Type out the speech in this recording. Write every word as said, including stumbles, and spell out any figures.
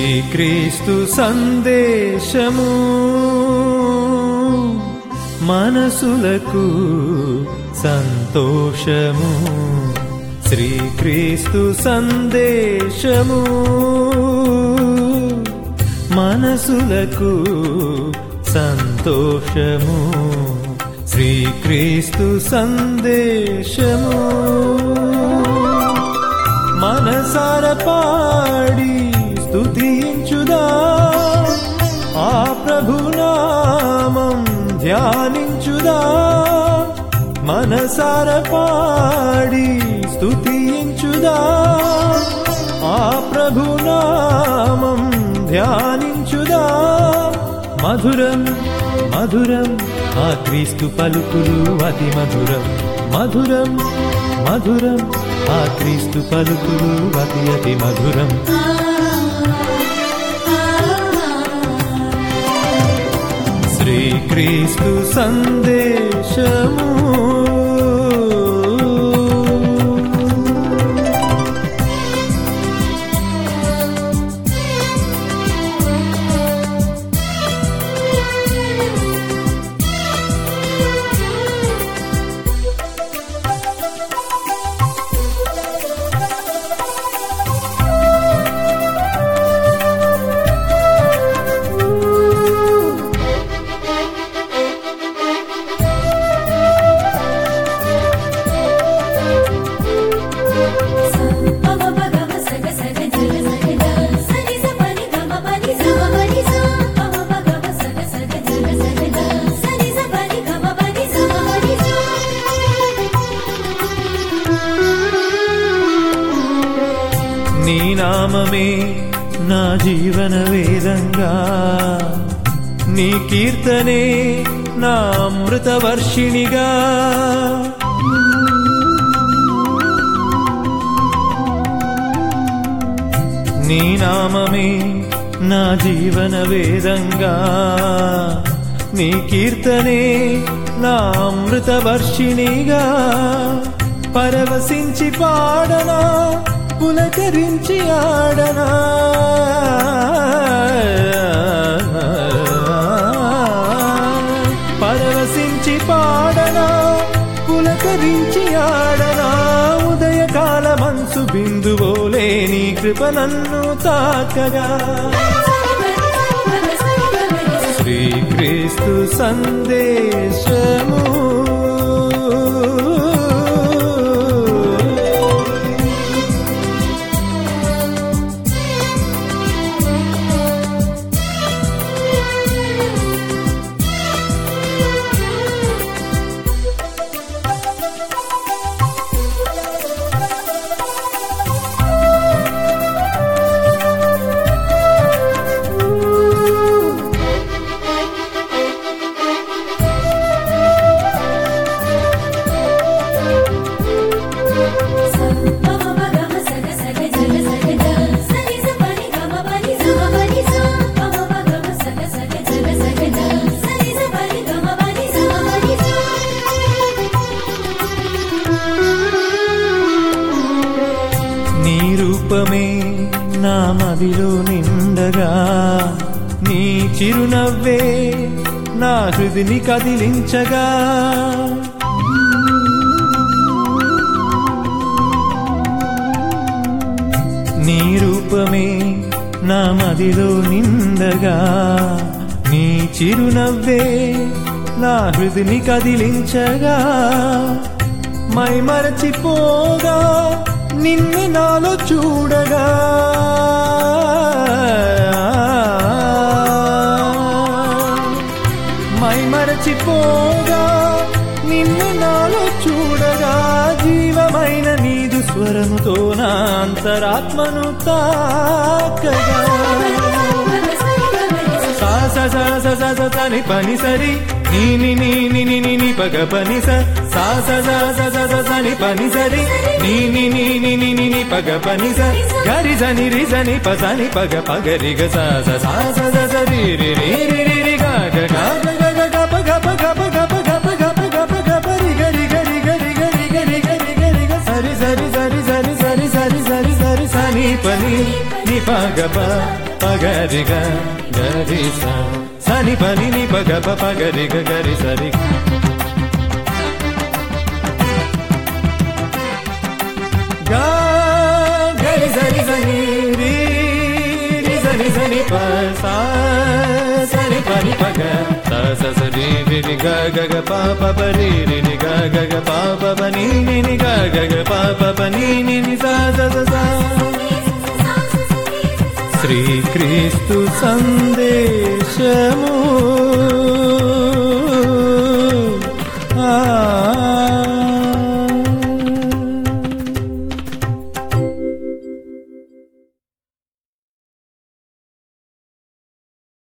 శ్రీక్రీస్తు సందేశము మనసులకు సంతోషము. శ్రీక్రీస్తు సందేశము మనసులకు సంతోషము. శ్రీక్రీస్తు సందేశము మనసార పాడి స్తుతించుదా, ఆ ప్రభునామం ధ్యానించుదా. మనసార పాడి స్తుతించుదా, ఆ ప్రభునామం ధ్యానించుదా. మధురం మధురం ఆ క్రీస్తు పలుకులు అతి మధురం. మధురం మధురం ఆ క్రీస్తు పలుకులు అతి అతి మధురం. శ్రీక్రీస్తు సందేశము నీ నామమే నా జీవన వేదంగా, నీ కీర్తనే నా అమృత వర్షిణిగా. నీ నామమే నా జీవన వేదంగా, నీ కీర్తనే నా అమృత వర్షిణిగా. పరవశించి పాడనా, పులకరించి ఆడనా, పరవశించి పాడనా, పులకరించి ఆడనా. ఉదయకాల మనసు బిందువోలే నీ కృప నన్ను తాకగా. శ్రీక్రీస్తు సందేశము రూపమే నా మదిలో నిండగా, నీ చిరునవ్వే నా హృదిని కదిలించగా. నీ రూపమే నా మదిలో నిండగా, నీ చిరునవ్వే నా హృదిని కదిలించగా. మై మరచిపోగా నిన్ను నాలో చూడగా, మై మరచిపోగా నిన్ను నాలో చూడగా. జీవమైన నీదు స్వరముతో నా అంతరాత్మను తాకగా. సాస సాస స సని పని సరి నీ నీ నీ నీ నీ పగ పని స సాస సాస స సని పని సరి నీ నీ నీ నీ నీ నీ పగ పని స గరి జని రి జని ప సని పగ పగరి గ సాస సాస స రి రి రి రి రి రి గ గ గ గ గ గ ప గ ప గ ప గ ప గ ప గ ప గ ప గ ప రి గరి గరి గరి గరి గరి గరి గరి గ సరి సరి సరి సరి సరి సరి సరి సరి సని నీ పని ని పగ ప పగరి గ గరి స సని పని ని పగ ప పగరి గ గరి సరి గా గరి సరి సని రి రి సని సని ప సా సని పని పగ స స స రి రి రి గ గ గ ప ప ప రి రి రి గ గ గ ప ప ప ని ని ని గ గ గ ప ప ప ని ని ని స స స స శ్రీక్రీస్తు సందేశము